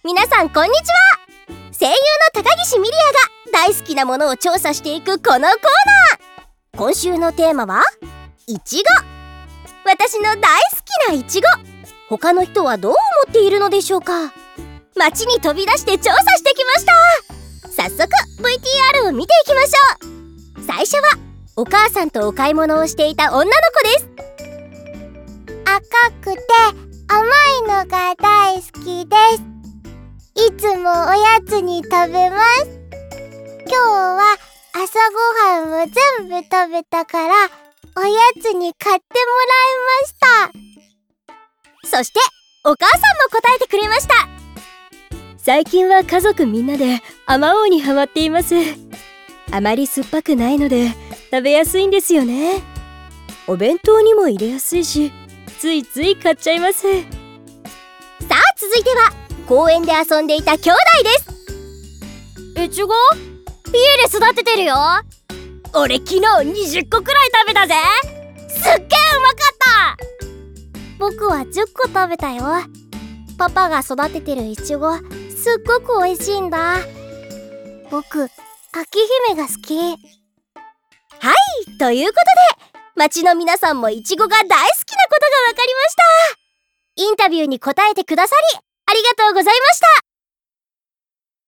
皆さんこんにちは。声優の高岸ミリアが大好きなものを調査していくこのコーナー。今週のテーマはいちご。私の大好きないちご。他の人はどう思っているのでしょうか。街に飛び出して調査してきました。早速 VTR を見ていきましょう。最初はお母さんとお買い物をしていた女の子です。 赤くて甘いのが大好きです。いつもおやつに食べます。今日は朝ごはんを全部食べたからおやつに買ってもらいました。そしてお母さんも答えてくれました。 最近は家族みんなであまおうにハマっています。あまり酸っぱくないので食べやすいんですよね。お弁当にも入れやすいし、ついつい買っちゃいます。 さあ続いては公園で遊んでいた兄弟です。 いちご？家で育ててるよ。俺昨日20個くらい食べたぜ。すっげえうまかった。 僕は10個食べたよ。パパが育ててるいちごすっごく美味しいんだ。僕、秋姫が好き。 はい、ということで街の皆さんもいちごが大好きなことがわかりました。インタビューに答えてくださりありがとうございました。